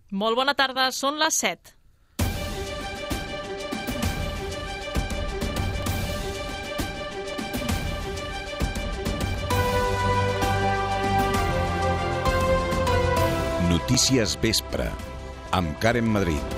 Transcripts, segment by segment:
Molt bona tarda, són les 7. Notícies Vespre, amb Karen Madrid.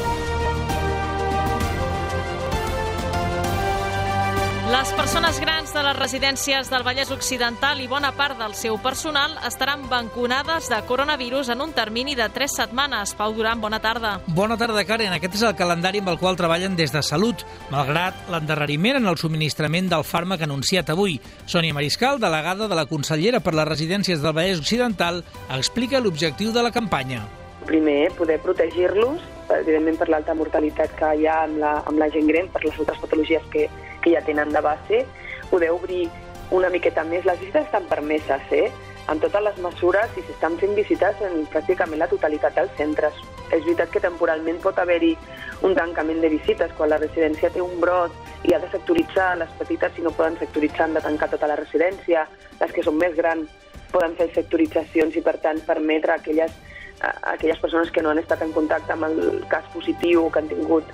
Les persones grans de les residències del Vallès Occidental i bona part del seu personal estaran vacunades de coronavirus en un termini de 3 setmanes. Pau Duran, bona tarda. Bona tarda, Karen. Aquest és el calendari amb el qual treballen des de Salut, malgrat l'endarreriment en el subministrament del fàrmac anunciat avui. Sònia Mariscal, delegada de la consellera per les residències del Vallès Occidental, explica l'objectiu de la campanya. Primer, poder protegir-los, evidentment per l'alta mortalitat que hi ha amb la gent gran, per les altres patologies que ja tenen de base, poder obrir una miqueta més. Les visites estan permeses, amb totes les mesures, i s'estan fent visites en pràcticament la totalitat dels centres. És veritat que temporalment pot haver-hi un tancament de visites. Quan la residència té un brot i ha de sectoritzar, les petites, si no poden sectoritzar, han de tancar tota la residència. Les que són més grans poden fer sectoritzacions i, per tant, permetre a aquelles persones que no han estat en contacte amb el cas positiu o que han tingut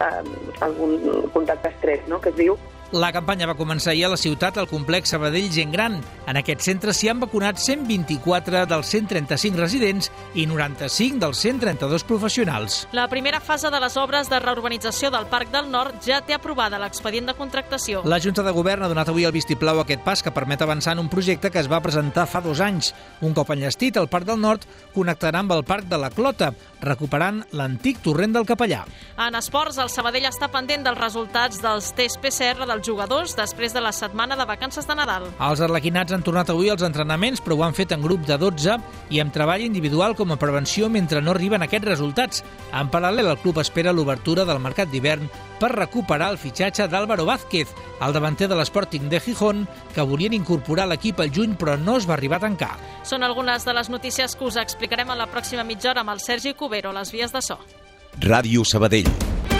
algun contacte estret, no?, que es diu. La campanya va començar ahir a la ciutat al complex Sabadell Gent Gran. En aquest centre s'hi han vacunat 124 dels 135 residents i 95 dels 132 professionals. La primera fase de les obres de reurbanització del Parc del Nord ja té aprovada l'expedient de contractació. La Junta de Govern ha donat avui el vistiplau a aquest pas que permet avançar en un projecte que es va presentar fa 2 anys. Un cop enllestit, el Parc del Nord connectarà amb el Parc de la Clota, recuperant l'antic torrent del Capellà. En esports, el Sabadell està pendent dels resultats dels tests PCR dels jugadors després de la setmana de vacances de Nadal. Els arlequinats han tornat avui als entrenaments, però ho han fet en grup de 12 i amb treball individual com a prevenció mentre no arriben aquests resultats. En paral·lel, el club espera l'obertura del mercat d'hivern per recuperar el fitxatge d'Álvaro Vázquez, el davanter de l'Sporting de Gijón, que volien incorporar a l'equip al juny però no es va arribar a tancar. Són algunes de les notícies que us explicarem a la pròxima mitja hora amb el Sergi Cubero, a les vies de so. Ràdio Sabadell.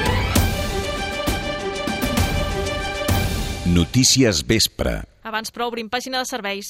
Notícies Vespre. Abans, però, obrim pàgina de serveis.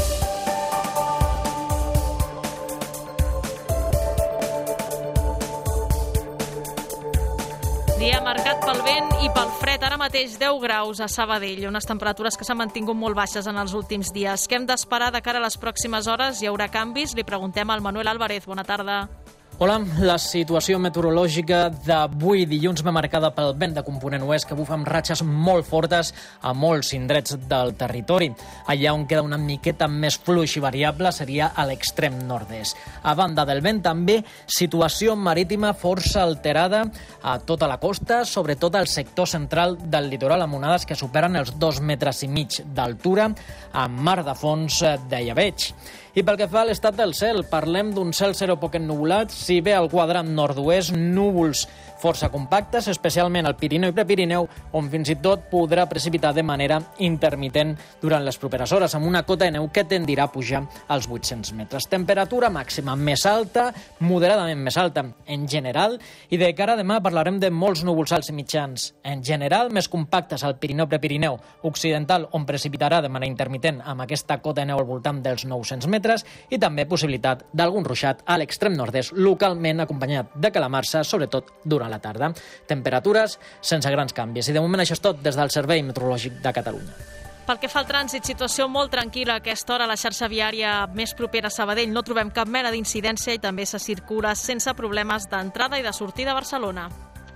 Dia marcat pel vent i pel fred. Ara mateix 10 graus a Sabadell, unes temperatures que s'han mantingut molt baixes en els últims dies. Què hem d'esperar de cara a les pròximes hores? Hi haurà canvis? Li preguntem al Manuel Álvarez. Bona tarda. Hola, la situació meteorològica d'avui dilluns va marcada pel vent de component oest que bufa amb ratxes molt fortes a molts indrets del territori. Allà on queda una miqueta més fluix i variable seria a l'extrem nord-est. A banda del vent, també situació marítima força alterada a tota la costa, sobretot al sector central del litoral, amb onades que superen els 2,5 metres d'altura, amb mar de fons de llebeig. I pel que fa a l'estat del cel, parlem d'un cel zero poc ennuvolat, si bé al quadrant nord-oest, núvols força compactes, especialment al Pirineu i Prepirineu, on fins i tot podrà precipitar de manera intermitent durant les properes hores, amb una cota de neu que tendirà a pujar als 800 metres. Temperatura màxima més alta, moderadament més alta en general, i de cara a demà parlarem de molts núvols alts i mitjans. En general, més compactes al Pirineu-Prepirineu occidental, on precipitarà de manera intermitent amb aquesta cota de neu al voltant dels 900 metres, i també possibilitat d'algun ruixat a l'extrem nord-est, localment acompanyat de calamarsa, sobretot durant la tarda. Temperatures sense grans canvis. I de moment això és tot des del Servei Meteorològic de Catalunya. Pel que fa al trànsit, situació molt tranquil·la a aquesta hora a la xarxa viària més propera a Sabadell. No trobem cap mena d'incidència i també se circula sense problemes d'entrada i de sortida a Barcelona.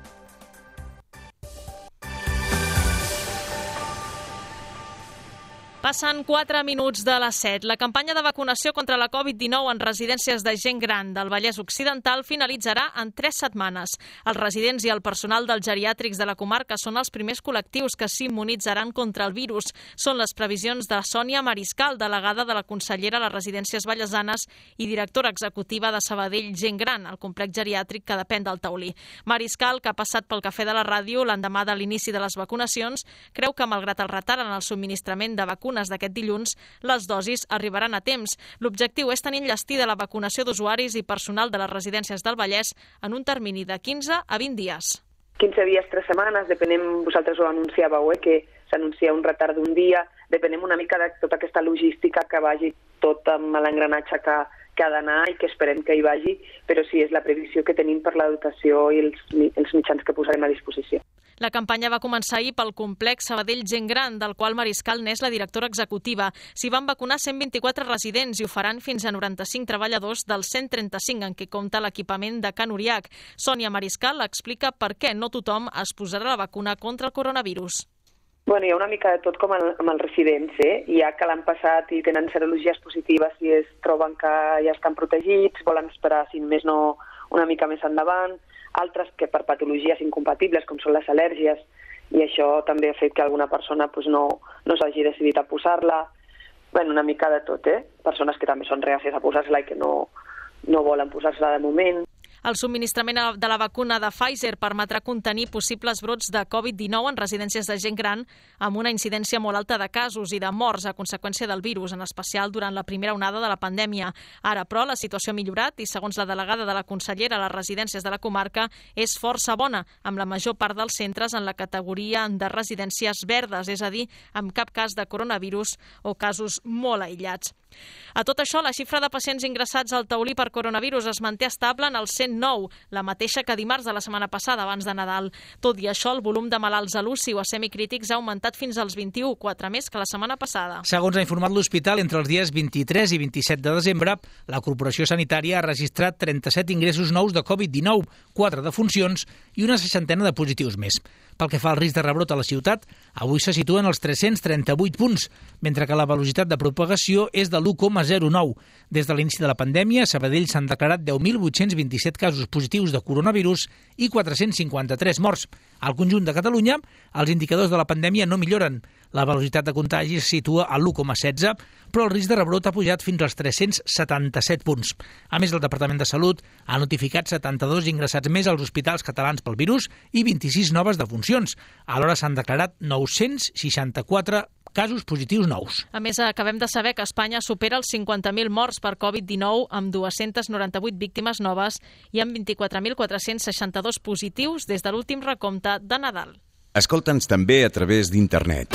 Passen 4 minuts de les 7. La campanya de vacunació contra la Covid-19 en residències de gent gran del Vallès Occidental finalitzarà en 3 setmanes. Els residents i el personal dels geriàtrics de la comarca són els primers col·lectius que s'immunitzaran contra el virus. Són les previsions de Sònia Mariscal, delegada de la consellera a les residències vallesanes i directora executiva de Sabadell Gent Gran, el complex geriàtric que depèn del Taulí. Mariscal, que ha passat pel cafè de la ràdio l'endemà de l'inici de les vacunacions, creu que malgrat el retard en el subministrament de vacunes d'aquest dilluns, les dosis arribaran a temps. L'objectiu és tenir enllestida la vacunació d'usuaris i personal de les residències del Vallès en un termini de 15 a 20 dies. 15 dies, 3 setmanes, depenem, vosaltres ho anunciàveu, que s'anuncia un retard d'un dia, depenem una mica de tota aquesta logística que vagi tot amb l'engranatge que que ha d'anar i que esperem que hi vagi, però sí, és la previsió que tenim per la dotació i els mitjans que posarem a disposició. La campanya va començar ahir pel complex Sabadell Gent Gran, del qual Mariscal n'és la directora executiva. S'hi van vacunar 124 residents i ho faran fins a 95 treballadors dels 135 en què compta l'equipament de Can Uriach. Sònia Mariscal explica per què no tothom es posarà la vacuna contra el coronavirus. Bueno, hi ha una mica de tot com amb els residents, Hi ha que l'han passat i tenen serologies positives i es troben que ja estan protegits, volen esperar, si més no, una mica més endavant, altres que per patologies incompatibles, com són les al·lèrgies, i això també ha fet que alguna persona no s'hagi decidit a posar-la. Bueno, una mica de tot, Persones que també són reàcies a posar-se-la i que no volen posar-se-la de moment. El subministrament de la vacuna de Pfizer permetrà contenir possibles brots de Covid-19 en residències de gent gran amb una incidència molt alta de casos i de morts a conseqüència del virus, en especial durant la primera onada de la pandèmia. Ara, però, la situació ha millorat i, segons la delegada de la consellera a les residències de la comarca, és força bona, amb la major part dels centres en la categoria de residències verdes, és a dir, amb cap cas de coronavirus o casos molt aïllats. A tot això, la xifra de pacients ingressats al taulí per coronavirus es manté estable en el 109, la mateixa que dimarts de la setmana passada, abans de Nadal. Tot i això, el volum de malalts a l'UCI o a semicrítics ha augmentat fins als 21, 4 més que la setmana passada. Segons ha informat l'hospital, entre els dies 23 i 27 de desembre, la Corporació Sanitària ha registrat 37 ingressos nous de Covid-19, 4 defuncions i una 60 de positius més. Pel que fa al risc de rebrot a la ciutat, avui se situen els 338 punts, mentre que la velocitat de propagació és de l'1,09. Des de l'inici de la pandèmia, a Sabadell s'han declarat 10.827 casos positius de coronavirus i 453 morts. Al conjunt de Catalunya, els indicadors de la pandèmia no milloren. La velocitat de contagi es situa a l'1,16, però el risc de rebrot ha pujat fins als 377 punts. A més, el Departament de Salut ha notificat 72 ingressats més als hospitals catalans pel virus i 26 noves defuncions. Alhora s'han declarat 964 casos positius nous. A més, acabem de saber que Espanya supera els 50.000 morts per Covid-19 amb 298 víctimes noves i amb 24.462 positius des de l'últim recompte de Nadal. Escolta'ns també a través d'internet.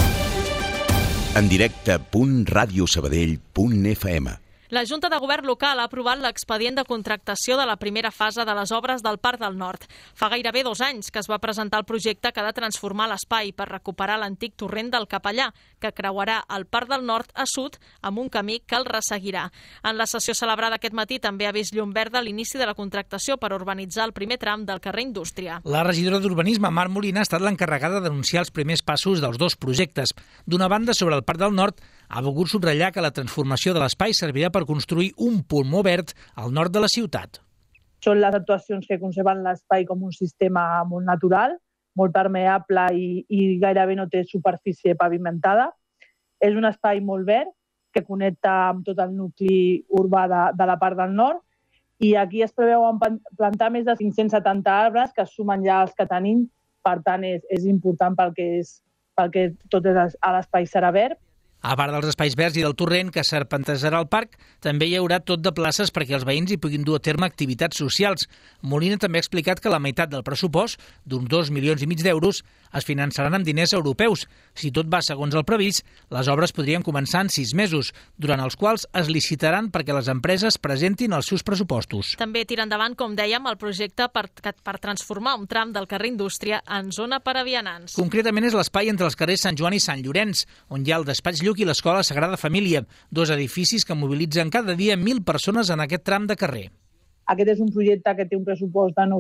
En directe .radiosabadell.fm. La Junta de Govern local ha aprovat l'expedient de contractació de la primera fase de les obres del Parc del Nord. Fa gairebé 2 anys que es va presentar el projecte que ha de transformar l'espai per recuperar l'antic torrent del Capellà, que creuarà el Parc del Nord a sud amb un camí que el resseguirà. En la sessió celebrada aquest matí també ha vist llum verda l'inici de la contractació per urbanitzar el primer tram del carrer Indústria. La regidora d'Urbanisme, Mar Molina, ha estat l'encarregada d'anunciar els primers passos dels 2 projectes. D'una banda, sobre el Parc del Nord, ha volgut subratllar que la transformació de l'espai servirà per construir un pulmó verd al nord de la ciutat. Són les actuacions que conserven l'espai com un sistema molt natural, molt permeable i gairebé no té superfície pavimentada. És un espai molt verd que connecta amb tot el nucli urbà de la part del nord i aquí es preveuen plantar més de 570 arbres que es sumen ja als que tenim. Per tant, és important perquè tot l'espai serà verd. A part dels espais verds i del torrent que serpentejarà el parc, també hi haurà tot de places perquè els veïns hi puguin dur a terme activitats socials. Molina també ha explicat que la meitat del pressupost, d'uns 2,5 milions d'euros, es finançaran amb diners europeus. Si tot va segons el previst, les obres podrien començar en 6 mesos, durant els quals es licitaran perquè les empreses presentin els seus pressupostos. També tira endavant, com dèiem, el projecte per transformar un tram del carrer Indústria en zona per a vianants. Concretament és l'espai entre els carrers Sant Joan i Sant Llorenç, on hi ha el despatx Lluc i l'Escola Sagrada Família, 2 edificis que mobilitzen cada dia 1.000 persones en aquest tram de carrer. Aquest és un projecte que té un pressupost de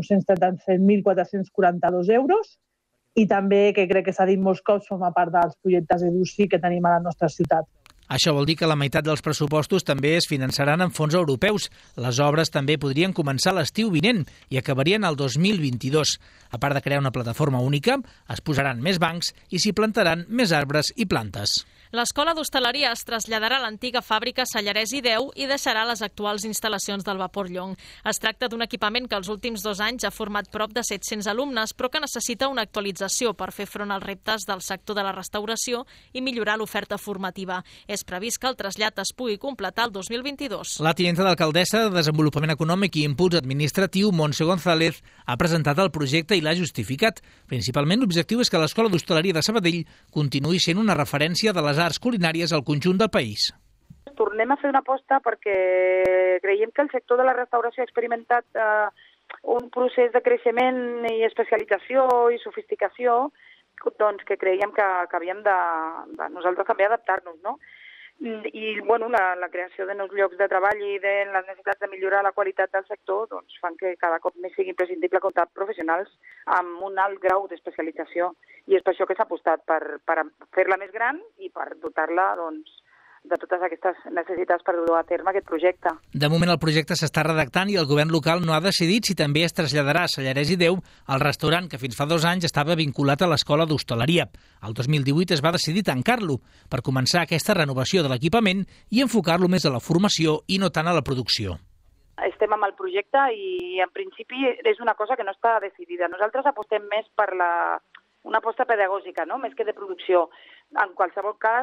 937.442 euros i també, que crec que s'ha dit molts cops, forma part dels projectes EduSí que tenim a la nostra ciutat. Això vol dir que la meitat dels pressupostos també es finançaran amb fons europeus. Les obres també podrien començar l'estiu vinent i acabarien el 2022. A part de crear una plataforma única, es posaran més bancs i s'hi plantaran més arbres i plantes. L'Escola d'Hostaleria es traslladarà a l'antiga fàbrica Sallarès i 10 i deixarà les actuals instal·lacions del Vapor Llong. Es tracta d'un equipament que els últims 2 anys ha format prop de 700 alumnes, però que necessita una actualització per fer front als reptes del sector de la restauració i millorar l'oferta formativa. És previst que el trasllat es pugui completar el 2022. La tinenta d'alcaldessa de Desenvolupament Econòmic i Impuls Administratiu, Montse González, ha presentat el projecte i l'ha justificat. Principalment, l'objectiu és que l'Escola d'Hostaleria de Sabadell continuï sent una referència de les arts culinàries al conjunt del país. Tornem a fer una aposta perquè creiem que el sector de la restauració ha experimentat un procés de creixement i especialització i sofisticació doncs, que creiem que havíem de nosaltres també adaptar-nos, no? I la creació de nous llocs de treball i de les necessitats de millorar la qualitat del sector doncs, fan que cada cop més sigui imprescindible comptar amb professionals amb un alt grau d'especialització. I és per això que s'ha apostat per fer-la més gran i per dotar-la de totes aquestes necessitats per dur a terme aquest projecte. De moment el projecte s'està redactant i el govern local no ha decidit si també es traslladarà a Sallarès i Déu al restaurant que fins fa 2 anys estava vinculat a l'Escola d'Hostaleria. El 2018 es va decidir tancar-lo per començar aquesta renovació de l'equipament i enfocar-lo més a la formació i no tant a la producció. Estem amb el projecte i en principi és una cosa que no està decidida. Nosaltres apostem més per una aposta pedagògica, no? Més que de producció. En qualsevol cas,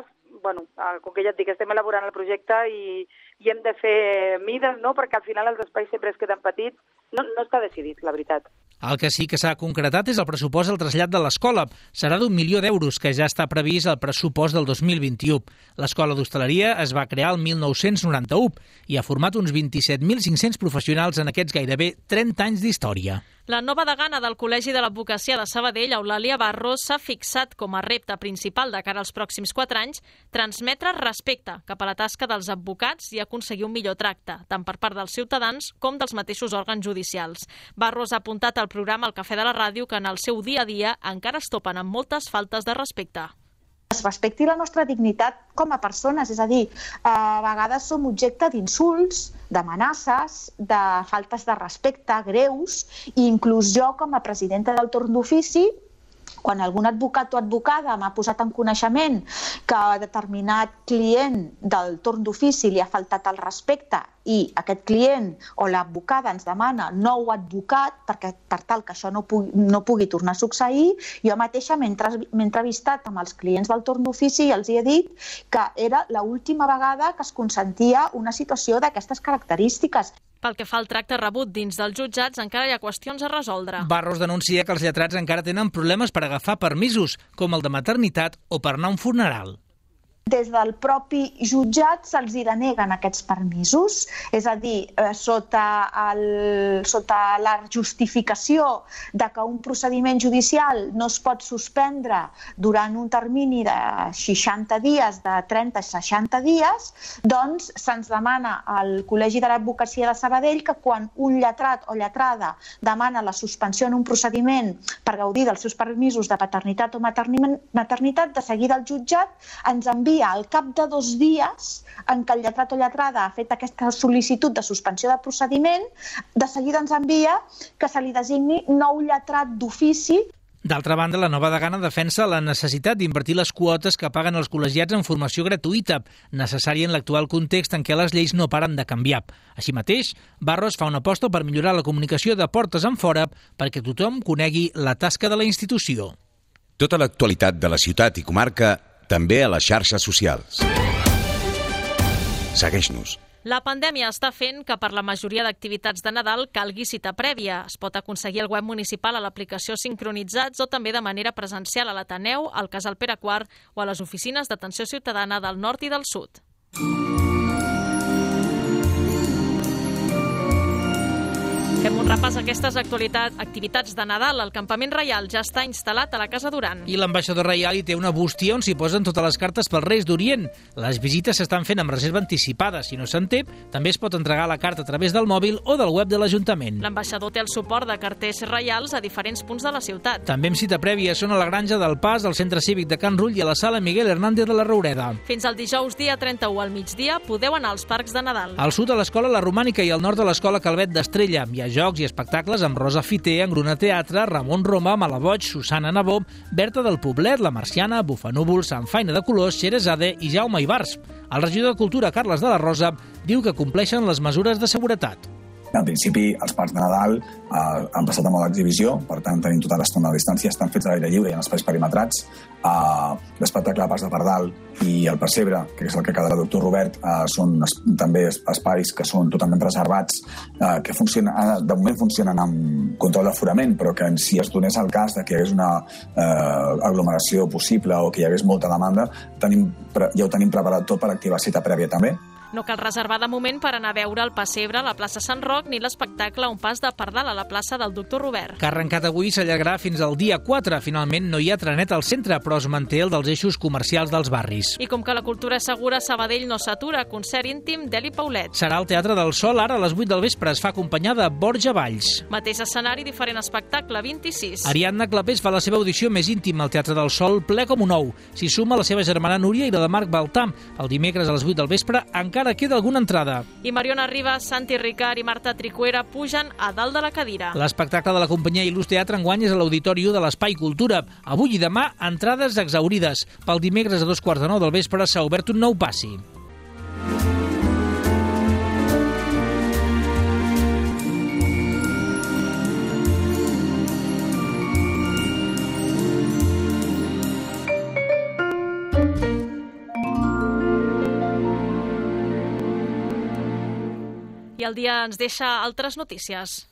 com que ja et dic, estem elaborant el projecte i hem de fer mides, no? Perquè al final els espais sempre es queden petits. No està decidit, la veritat. El que sí que s'ha concretat és el pressupost del trasllat de l'escola. Serà d'1 milió d'euros, que ja està previst al pressupost del 2021. L'Escola d'Hostaleria es va crear el 1991 i ha format uns 27.500 professionals en aquests gairebé 30 anys d'història. La nova degana del Col·legi de l'Advocacia de Sabadell, Eulàlia Barros, s'ha fixat com a repte principal de cara als pròxims 4 anys transmetre respecte cap a la tasca dels advocats i aconseguir un millor tracte, tant per part dels ciutadans com dels mateixos òrgans judicials. Barros ha apuntat al programa El Cafè de la Ràdio que en el seu dia a dia encara es topen amb moltes faltes de respecte. Es respecti la nostra dignitat com a persones, és a dir, a vegades som objecte d'insults, d'amenaces, de faltes de respecte greus, i inclús jo com a presidenta del torn d'ofici, quan algun advocat o advocada m'ha posat en coneixement que a determinat client del torn d'ofici li ha faltat el respecte i aquest client o l'advocada ens demana nou advocat per tal que això no pugui tornar a succeir, jo mateixa m'he entrevistat amb els clients del torn d'ofici i els he dit que era l'última vegada que es consentia una situació d'aquestes característiques. Pel que fa al tracte rebut dins dels jutjats, encara hi ha qüestions a resoldre. Barros denuncia que els lletrats encara tenen problemes per agafar permisos, com el de maternitat o per anar a un funeral. Des del propi jutjat se'ls deneguen aquests permisos, és a dir, sota la justificació de que un procediment judicial no es pot suspendre durant un termini de 60 dies, de 30 a 60 dies, doncs se'ns demana al Col·legi de l'Advocacia de Sabadell que quan un lletrat o lletrada demana la suspensió en un procediment per gaudir dels seus permisos de paternitat o maternitat, de seguida el jutjat ens envia al cap de 2 dies en què el lletrat o lletrada ha fet aquesta sol·licitud de suspensió de procediment, de seguida ens envia que se li designi nou lletrat d'ofici. D'altra banda, la nova degana defensa la necessitat d'invertir les quotes que paguen els col·legiats en formació gratuïta, necessària en l'actual context en què les lleis no paren de canviar. Així mateix, Barros fa una aposta per millorar la comunicació de portes enfora perquè tothom conegui la tasca de la institució. Tota l'actualitat de la ciutat i comarca també a les xarxes socials. Segueix-nos. La pandèmia està fent que per la majoria d'activitats de Nadal calgui cita prèvia. Es pot aconseguir al web municipal a l'aplicació Sincronitzats o també de manera presencial a l'Ateneu, al Casal Pere IV o a les oficines d'atenció ciutadana del nord i del sud. Fem un repàs a aquestes activitats de Nadal. El campament reial ja està instal·lat a la Casa Duran. I l'ambaixador reial hi té una bústia on s'hi posen totes les cartes pels Reis d'Orient. Les visites s'estan fent amb reserva anticipada. Si no se'n té, també es pot entregar la carta a través del mòbil o del web de l'Ajuntament. L'ambaixador té el suport de carters reials a diferents punts de la ciutat. També amb cita prèvia són a la Granja del Pas, al Centre Cívic de Can Rull i a la Sala Miguel Hernández de la Roureda. Fins al dijous dia 31 al migdia podeu anar als parcs de Nadal. Al sud a l'Escola La Romànica i al nord a l'Escola Calvet d'Estrella. Hi ha jocs i espectacles amb Rosa Fiter, Engruna Teatre, Ramon Roma, Malaboig, Susana Nabó, Berta del Poblet, La Marciana, Bufanúvol, Sant Faina de Colors, Xeresade i Jaume Ibars. El regidor de Cultura, Carles de la Rosa, diu que compleixen les mesures de seguretat. En principi, els parcs de Nadal han passat a mode d'exhibició, per tant, tenim tota l'estona de distància, estan fets a l'aire lliure i en espais perimetrats. L'espectacle de Pas de Pardal i el Pessebre, que és el que quedarà Doctor Robert, són també espais que són totalment reservats, que de moment funcionen amb control d'aforament, però que si es donés el cas de que hi hagués una aglomeració possible o que hi hagués molta demanda, ja ho tenim preparat tot per activar cita prèvia també. No cal reservar de moment per anar a veure el pessebre a la plaça Sant Roc ni l'espectacle Un pas de pardal a la plaça del Doctor Robert. Que ha arrencat avui s'allargarà fins al dia 4. Finalment no hi ha trenet al centre, però es manté el dels eixos comercials dels barris. I com que la cultura és segura, Sabadell no s'atura. Concert íntim d'Eli Paulet. Serà al Teatre del Sol, ara a les 8 del vespre. Es fa acompanyar de Borja Valls. Mateix escenari, diferent espectacle, 26. Ariadna Clapés fa la seva audició més íntima al Teatre del Sol, ple com un ou. S'hi suma la seva germana Núria i la de Marc Baltà. El dimecres a les 8 del vespre encara queda alguna entrada. I Mariona Rivas, Santi Ricard i Marta Tricuera pugen a dalt de la cadira. L'espectacle de la companyia Il·lus Teatre enguany és a l'Auditori de l'Espai Cultura. Avui i demà, entrades exhaurides. Pel dimecres a 2:45 del vespre s'ha obert un nou passi. I el dia ens deixa altres notícies.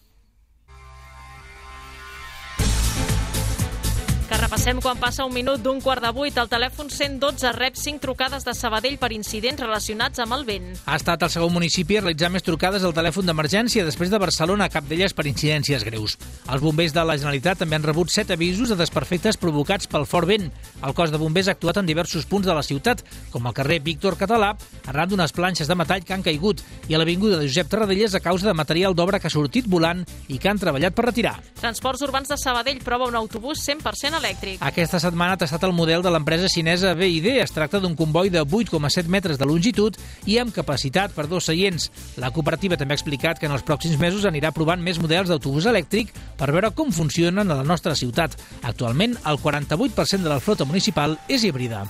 Que repassem quan passa un minut d'un 7:45. El telèfon 112 rep 5 trucades de Sabadell per incidents relacionats amb el vent. Ha estat el segon municipi a realitzar més trucades al telèfon d'emergència després de Barcelona, cap d'elles per incidències greus. Els bombers de la Generalitat també han rebut 7 avisos de desperfectes provocats pel fort vent. El cos de bombers ha actuat en diversos punts de la ciutat, com al carrer Víctor Català, arran d'unes planxes de metall que han caigut, i a l'avinguda de Josep Tarradellas a causa de material d'obra que ha sortit volant i que han treballat per retirar. Transports Urbans de Sabadell prova un autobús 100% elèctric. Aquesta setmana ha tastat el model de l'empresa xinesa BYD. Es tracta d'un comboi de 8,7 metres de longitud i amb capacitat per 2 seients. La cooperativa també ha explicat que en els pròxims mesos anirà provant més models d'autobús elèctric per veure com funcionen a la nostra ciutat. Actualment, el 48% de la flota municipal és híbrida.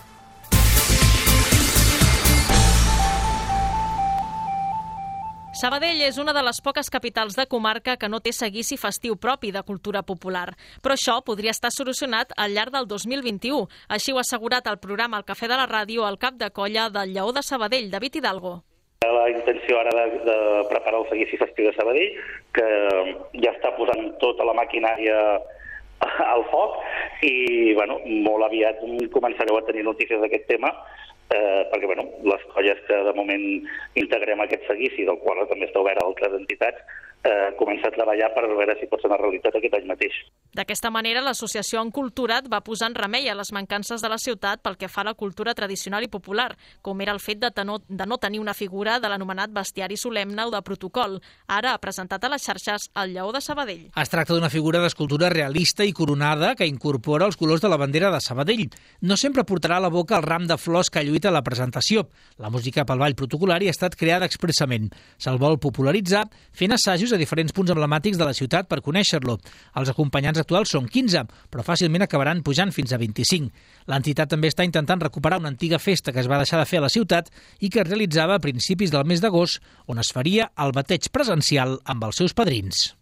Sabadell és una de les poques capitals de comarca que no té seguici festiu propi de cultura popular. Però això podria estar solucionat al llarg del 2021. Així ho ha assegurat al programa El Cafè de la Ràdio el cap de colla del Lleó de Sabadell, David Hidalgo. La intenció ara de preparar el seguici festiu de Sabadell, que ja està posant tota la maquinària al foc i molt aviat començareu a tenir notícies d'aquest tema, perquè les colles que de moment integrem aquest seguici, del qual també està obert a altres entitats, comença a treballar per veure si pot ser una realitat aquest any mateix. D'aquesta manera, l'associació Encultura't va posar en remei a les mancances de la ciutat pel que fa a la cultura tradicional i popular, com era el fet de no tenir una figura de l'anomenat bestiari solemne o de protocol. Ara ha presentat a les xarxes el Lleó de Sabadell. Es tracta d'una figura d'escultura realista i coronada que incorpora els colors de la bandera de Sabadell. No sempre portarà a la boca el ram de flors que ha lluït a la presentació. La música pel ball protocolari ha estat creada expressament. Se'l vol popularitzar fent assajos a diferents punts emblemàtics de la ciutat per conèixer-lo. Els acompanyants actuals són 15, però fàcilment acabaran pujant fins a 25. L'entitat també està intentant recuperar una antiga festa que es va deixar de fer a la ciutat i que es realitzava a principis del mes d'agost, on es faria el bateig presencial amb els seus padrins.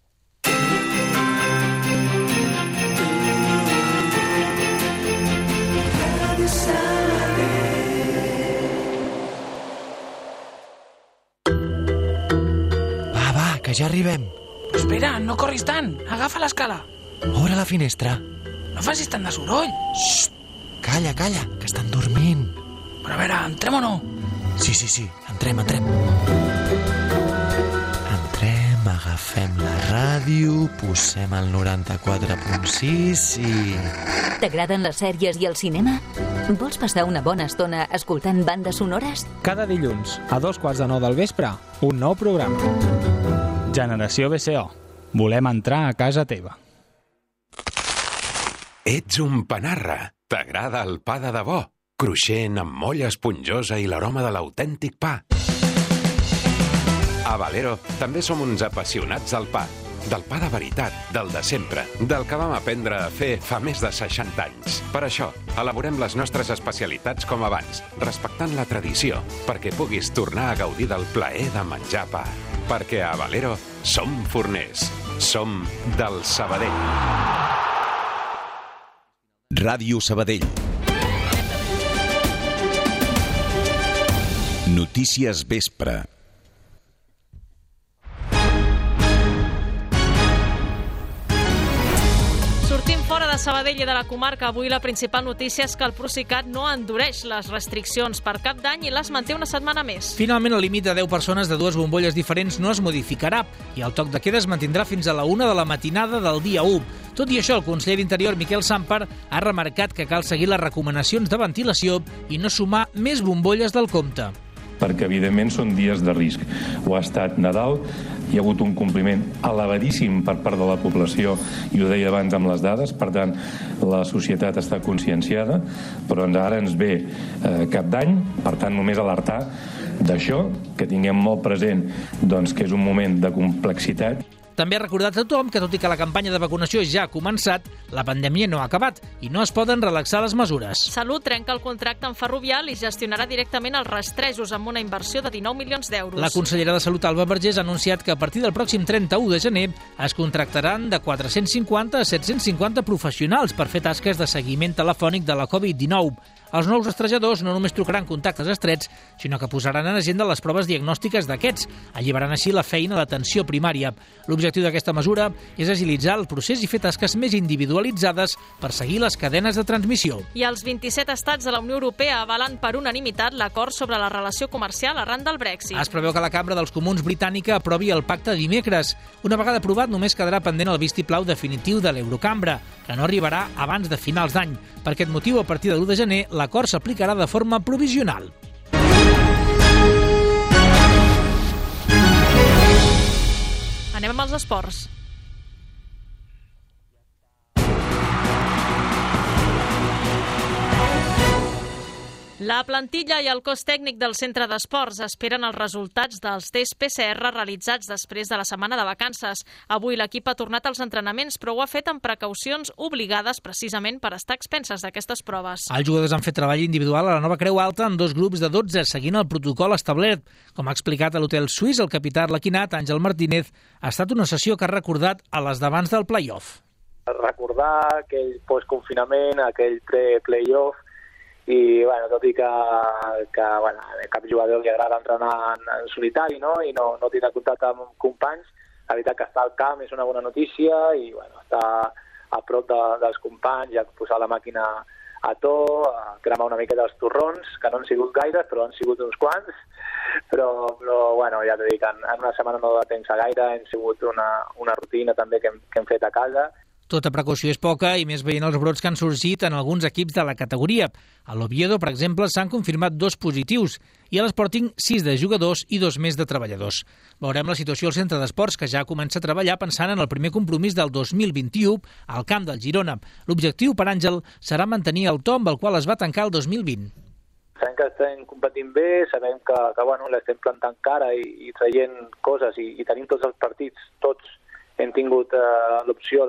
Que ja arribem. Però espera, no corris tant. Agafa l'escala. Obre la finestra. No facis tant de soroll. Xxt! Calla, que estan dormint. Però a veure, entrem o no? Sí, entrem. Entrem, agafem la ràdio, posem el 94.6 i... T'agraden les sèries i el cinema? Vols passar una bona estona escoltant bandes sonores? Cada dilluns, a 2:15 del vespre, un nou programa. Generació BCO. Volem entrar a casa teva. Ets un panarra. T'agrada el pa de debò. Cruixent, amb molla esponjosa i l'aroma de l'autèntic pa. A Valero també som uns apassionats del pa. Del pa de veritat, del de sempre, del que vam aprendre a fer fa més de 60 anys. Per això, elaborem les nostres especialitats com abans, respectant la tradició, perquè puguis tornar a gaudir del plaer de menjar pa. Perquè a Valero som forners, som del Sabadell. Ràdio Sabadell. Notícies Vespre. Sortim fora de Sabadell i de la comarca, avui la principal notícia és que el Procicat no endureix les restriccions per Cap d'Any i les manté una setmana més. Finalment, el límit de 10 persones de 2 bombolles diferents no es modificarà i el toc de queda es mantindrà fins a la 1 de la matinada del dia 1. Tot i això, el conseller d'Interior, Miquel Sàmper, ha remarcat que cal seguir les recomanacions de ventilació i no sumar més bombolles del compte. Perquè, evidentment, són dies de risc. Ho ha estat Nadal, hi ha hagut un compliment elevadíssim per part de la població, i ho deia abans amb les dades, per tant, la societat està conscienciada, però ara ens ve Cap d'Any, per tant, només alertar d'això, que tinguem molt present doncs, que és un moment de complexitat. També ha recordat a tothom que, tot i que la campanya de vacunació ja ha començat, la pandèmia no ha acabat i no es poden relaxar les mesures. Salut trenca el contracte amb Ferrovial i gestionarà directament els rastrejos amb una inversió de 19 milions d'euros. La consellera de Salut, Alba Vergés, ha anunciat que a partir del pròxim 31 de gener es contractaran de 450 a 750 professionals per fer tasques de seguiment telefònic de la Covid-19. Els nous rastrejadors no només trucaran contactes estrets, sinó que posaran en agenda les proves diagnòstiques d'aquests, alliberant així la feina a l'atenció primària. L'objectiu d'aquesta mesura és agilitzar el procés i fer tasques més individualitzades per seguir les cadenes de transmissió. I els 27 estats de la Unió Europea avalen per unanimitat l'acord sobre la relació comercial arran del Brexit. Es preveu que la Cambra dels Comuns britànica aprovi el pacte dimecres. Una vegada aprovat, només quedarà pendent el vistiplau definitiu de l'Eurocambra, que no arribarà abans de finals d'any. Per aquest motiu, a partir de l'1 de gener, l'acord s'aplicarà de forma provisional. Anem amb els esports. La plantilla i el cos tècnic del centre d'esports esperen els resultats dels tests PCR realitzats després de la setmana de vacances. Avui l'equip ha tornat als entrenaments, però ho ha fet amb precaucions obligades precisament per estar expenses d'aquestes proves. Els jugadors han fet treball individual a la nova Creu Alta en 2 grups de 12, seguint el protocol establert. Com ha explicat a l'hotel suís el capità arlequinat, Àngel Martínez, ha estat una sessió que ha recordat a les d'abans del play-off. Recordar aquell postconfinament, aquell pre-playoff, i bueno, tot i que bueno, a cap jugador li agrada entrenar en solitari, no? I no tindre contacte amb companys, la veritat que estar al camp és una bona notícia i bueno, estar a prop dels companys, ja posar la màquina a to, cremar una miqueta els torrons, que no han sigut gaires, però han sigut uns quants, però bueno, ja t'he dit, en una setmana no de temps a gaire, hem sigut una rutina també que hem fet a casa. Tota precaució és poca i més veient els brots que han sorgit en alguns equips de la categoria. A l'Oviedo, per exemple, s'han confirmat 2 positius i a l'Sporting 6 de jugadors i 2 més de treballadors. Veurem la situació al centre d'esports, que ja comença a treballar pensant en el primer compromís del 2021 al camp del Girona. L'objectiu per Àngel serà mantenir el to amb el qual es va tancar el 2020. Sabem que estem competint bé, sabem que bueno, l'estem plantant cara i traient coses i tenim tots els partits, tots hem tingut l'opció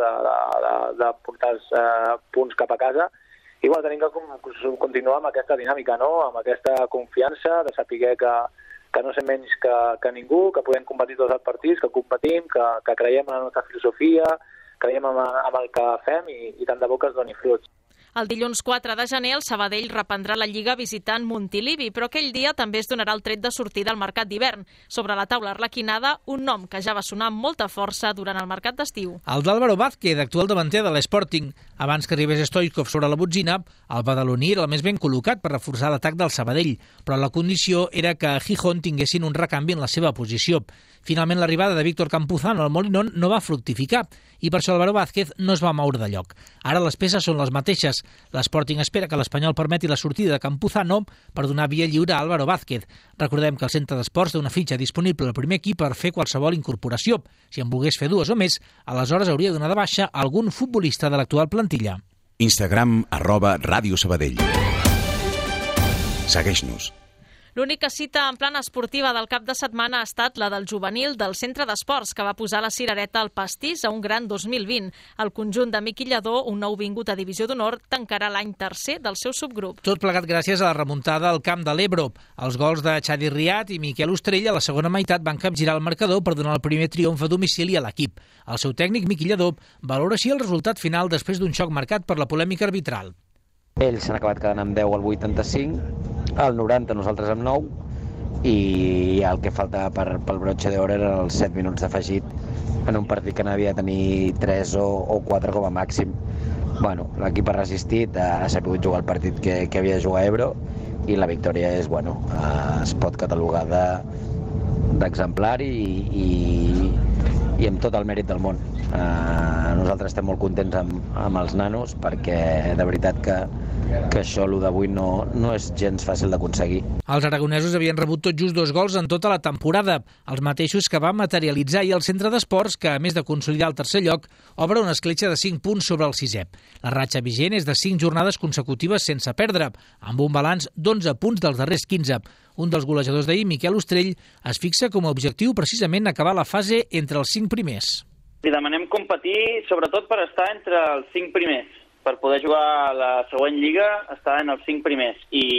de portar punts cap a casa i bueno, tenim que continuar amb aquesta dinàmica, no? Amb aquesta confiança de saber que no som menys que ningú, que podem competir tots els partits, que competim, que creiem en la nostra filosofia, creiem en el que fem i tant de bo que es doni fruits. El dilluns 4 de gener, el Sabadell reprendrà la Lliga visitant Montilivi, però aquell dia també es donarà el tret de sortida al mercat d'hivern. Sobre la taula arlequinada, un nom que ja va sonar amb molta força durant el mercat d'estiu. El d'Álvaro Vázquez, actual davanter de l'Sporting. Abans que arribés Stoichkov sobre la botzina, el badaloní era el més ben col·locat per reforçar l'atac del Sabadell, però la condició era que a Gijón tinguessin un recanvi en la seva posició. Finalment, l'arribada de Víctor Campuzano al Molinón no va fructificar i per això Álvaro Vázquez no es va moure de lloc. Ara les peces són les mateixes. L'Sporting espera que l'Espanyol permeti la sortida de Campuzano per donar via lliure a Álvaro Vázquez. Recordem que el centre d'esports té una fitxa disponible al primer equip per fer qualsevol incorporació. Si en volgués fer 2 o més, aleshores hauria de donar de baixa algun futbolista de l'actual plantilla. Instagram @Ràdio Sabadell. Segueix-nos. L'única cita en plana esportiva del cap de setmana ha estat la del juvenil del centre d'esports, que va posar la cirereta al pastís a un gran 2020. El conjunt de Miqui Lladó, un nou vingut a Divisió d'Honor, tancarà l'any tercer del seu subgrup. Tot plegat gràcies a la remuntada al camp de l'Ebro. Els gols de Xadi Riat i Miquel Ostrella a la segona meitat van capgirar el marcador per donar el primer triomf a domicili a l'equip. El seu tècnic, Miqui Lladó, valora així el resultat final després d'un xoc marcat per la polèmica arbitral. Ells s'han acabat quedant amb 10 al 85, al 90 nosaltres amb 9, i el que falta pel brotxe d'or eren els 7 minuts d'afegit en un partit que n'havia de tenir 3 o 4 com a màxim. l'equip ha resistit, ha sabut jugar el partit que havia de jugar a Ebro, i la victòria es pot catalogar d'exemplar i amb tot el mèrit del món. Nosaltres estem molt contents amb els nanos perquè de veritat que això, l'1 d'avui, no és gens fàcil d'aconseguir. Els aragonesos havien rebut tot just 2 gols en tota la temporada, els mateixos que va materialitzar ahir el centre d'esports, que a més de consolidar el tercer lloc, obre una escletxa de 5 punts sobre el 6è. La ratxa vigent és de 5 jornades consecutives sense perdre, amb un balanç d'11 punts dels darrers 15. Un dels golejadors d'ahir, Miquel Ostrell, es fixa com a objectiu precisament acabar la fase entre els 5 primers. Li demanem competir sobretot per estar entre els 5 primers, per poder jugar a la següent lliga, estar en els 5 primers.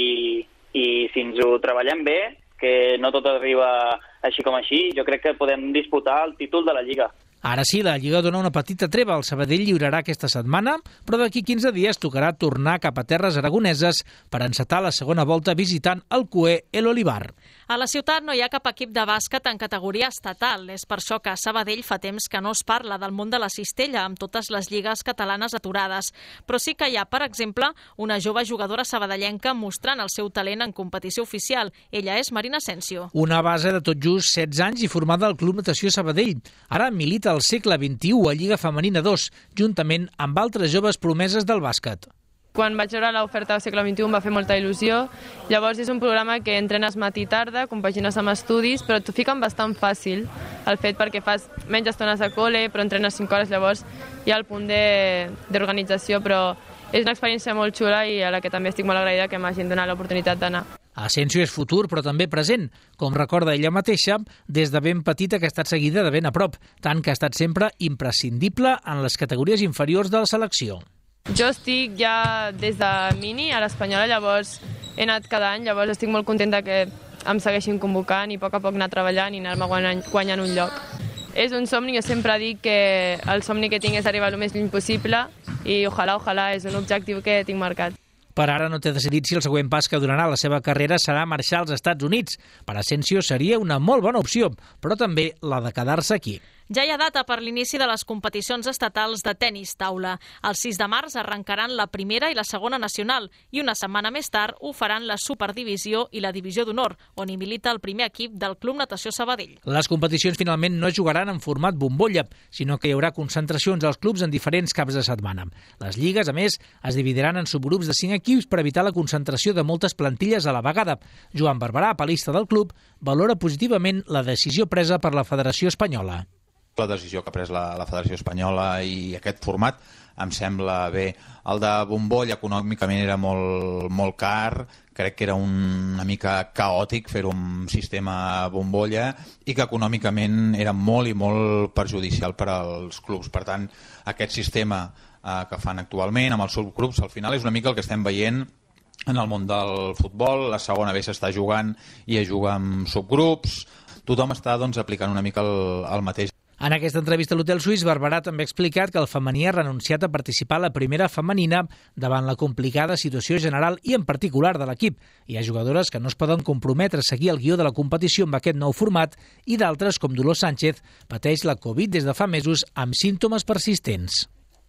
I si ens ho treballem bé, que no tot arriba així com així, jo crec que podem disputar el títol de la lliga. Ara sí, la Lliga dona una petita treva. El Sabadell lliurarà aquesta setmana, però d'aquí 15 dies tocarà tornar cap a terres aragoneses per encetar la segona volta visitant el CUE El Olivar. A la ciutat no hi ha cap equip de bàsquet en categoria estatal. És per això que a Sabadell fa temps que no es parla del món de la cistella, amb totes les lligues catalanes aturades. Però sí que hi ha, per exemple, una jove jugadora sabadellenca mostrant el seu talent en competició oficial. Ella és Marina Asensio. Una base de tot just 16 anys i formada al Club Natació Sabadell. Ara milita al segle XXI a Lliga Femenina 2, juntament amb altres joves promeses del bàsquet. Quan vaig veure l'oferta del segle XXI em va fer molta il·lusió. Llavors és un programa que entrenes matí i tarda, compagines amb estudis, però t'ho fiquen bastant fàcil el fet perquè fas menys estones de col·le, però entrenes 5 hores, llavors hi ha el punt d'organització, però és una experiència molt xula i a la que també estic molt agraïda que m'hagin donat l'oportunitat d'anar. Asensio és futur, però també present. Com recorda ella mateixa, des de ben petita que ha estat seguida de ben a prop, tant que ha estat sempre imprescindible en les categories inferiors de la selecció. Jo estic ja des de mini a l'Espanyola, llavors he anat cada any, llavors estic molt contenta que em segueixin convocant i a poc anar treballant i anar-me guanyant un lloc. És un somni, jo sempre dic que el somni que tinc és arribar el més lluny possible i ojalà, és un objectiu que tinc marcat. Per ara no té decidit si el següent pas que donarà la seva carrera serà marxar als Estats Units. Per Asensio seria una molt bona opció, però també la de quedar-se aquí. Ja hi ha data per l'inici de les competicions estatals de tenis taula. El 6 de març arrencaran la primera i la segona nacional i una setmana més tard ho faran la Superdivisió i la Divisió d'Honor, on hi milita el primer equip del Club Natació Sabadell. Les competicions finalment no es jugaran en format bombolla, sinó que hi haurà concentracions als clubs en diferents caps de setmana. Les lligues, a més, es dividiran en subgrups de 5 equips per evitar la concentració de moltes plantilles a la vegada. Joan Barberà, palista del club, valora positivament la decisió presa per la Federació Espanyola. La decisió que ha pres la Federació Espanyola i aquest format em sembla bé. El de bombolla econòmicament era molt car, crec que era una mica caòtic fer un sistema bombolla i que econòmicament era molt i molt perjudicial per als clubs. Per tant, aquest sistema que fan actualment amb els subgrups, al final és una mica el que estem veient en el món del futbol. La segona B s'està jugant i es juga amb subgrups. Tothom està aplicant una mica el mateix. En aquesta entrevista a l'Hotel Suís, Barberà també ha explicat que el femení ha renunciat a participar a la primera femenina davant la complicada situació general i en particular de l'equip. Hi ha jugadores que no es poden comprometre a seguir el guió de la competició amb aquest nou format i d'altres, com Dolors Sánchez, pateix la Covid des de fa mesos amb símptomes persistents.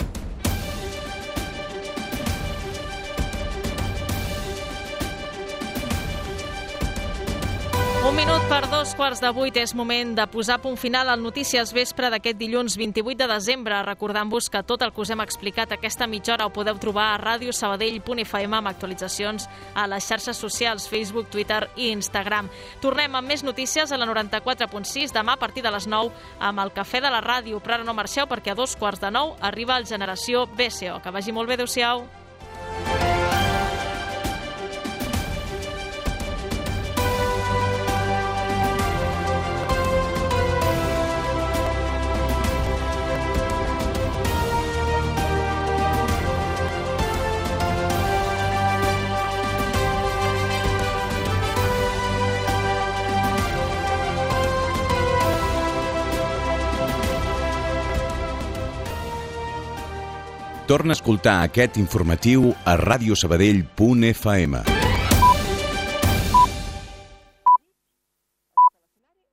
Un minut per 7:45 és moment de posar punt final al Notícies Vespre d'aquest dilluns 28 de desembre, recordant-vos que tot el que us hem explicat aquesta mitja hora ho podeu trobar a radiosabadell.fm amb actualitzacions a les xarxes socials, Facebook, Twitter i Instagram. Tornem amb més notícies a la 94.6 demà a partir de les 9 amb el Cafè de la Ràdio, però ara no marxeu perquè a 8:45 arriba el Generació BCO. Que vagi molt bé, adéu-siau. Torna a escoltar aquest informatiu a radiosabadell.fm.